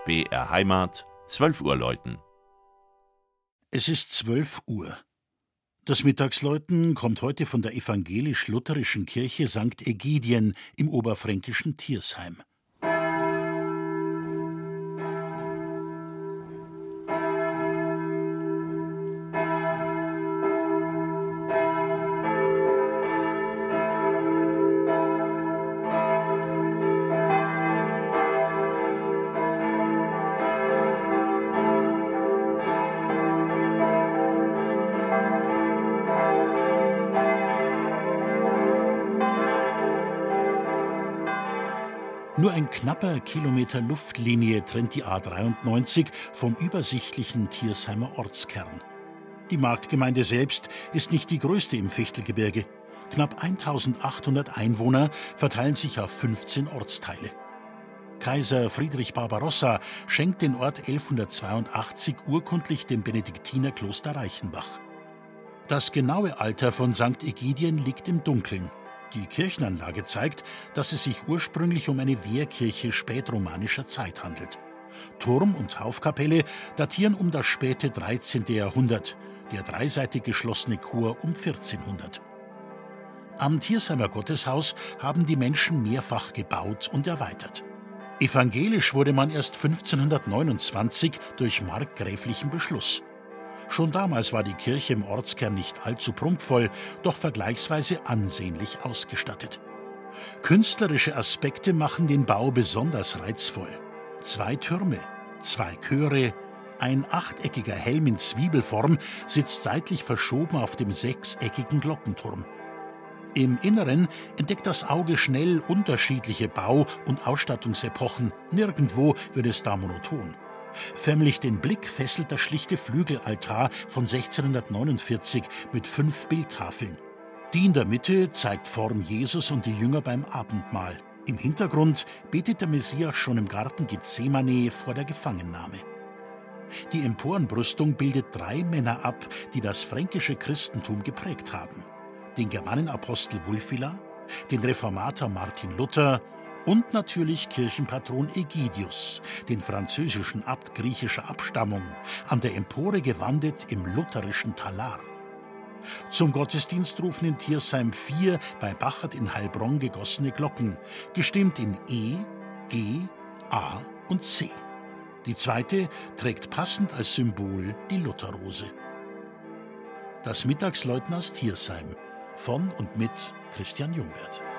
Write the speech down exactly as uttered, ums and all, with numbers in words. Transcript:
B R Heimat, zwölf Uhr läuten. Es ist zwölf Uhr. Das Mittagsläuten kommt heute von der evangelisch-lutherischen Kirche Sankt Ägidien im oberfränkischen Thiersheim. Nur ein knapper Kilometer Luftlinie trennt die A dreiundneunzig vom übersichtlichen Thiersheimer Ortskern. Die Marktgemeinde selbst ist nicht die größte im Fichtelgebirge. Knapp eintausendachthundert Einwohner verteilen sich auf fünfzehn Ortsteile. Kaiser Friedrich Barbarossa schenkt den Ort elfhundertzweiundachtzig urkundlich dem Benediktinerkloster Reichenbach. Das genaue Alter von Sankt Ägidien liegt im Dunkeln. Die Kirchenanlage zeigt, dass es sich ursprünglich um eine Wehrkirche spätromanischer Zeit handelt. Turm und Taufkapelle datieren um das späte dreizehnte Jahrhundert, der dreiseitig geschlossene Chor um vierzehnhundert. Am Thiersheimer Gotteshaus haben die Menschen mehrfach gebaut und erweitert. Evangelisch wurde man erst fünfzehnhundertneunundzwanzig durch markgräflichen Beschluss. Schon damals war die Kirche im Ortskern nicht allzu prunkvoll, doch vergleichsweise ansehnlich ausgestattet. Künstlerische Aspekte machen den Bau besonders reizvoll. Zwei Türme, zwei Chöre, ein achteckiger Helm in Zwiebelform sitzt seitlich verschoben auf dem sechseckigen Glockenturm. Im Inneren entdeckt das Auge schnell unterschiedliche Bau- und Ausstattungsepochen. Nirgendwo wird es da monoton. Förmlich den Blick fesselt der schlichte Flügelaltar von sechzehnhundertneunundvierzig mit fünf Bildtafeln. Die in der Mitte zeigt Form Jesus und die Jünger beim Abendmahl. Im Hintergrund betet der Messias schon im Garten Gethsemane vor der Gefangennahme. Die Emporenbrüstung bildet drei Männer ab, die das fränkische Christentum geprägt haben: den Germanenapostel Wulfila, den Reformator Martin Luther und natürlich Kirchenpatron Ägidius, den französischen Abt griechischer Abstammung, an der Empore gewandet im lutherischen Talar. Zum Gottesdienst rufen in Thiersheim vier bei Bachert in Heilbronn gegossene Glocken, gestimmt in E, G, A und C. Die zweite trägt passend als Symbol die Lutherrose. Das Mittagsläuten aus Thiersheim von und mit Christian Jungwirth.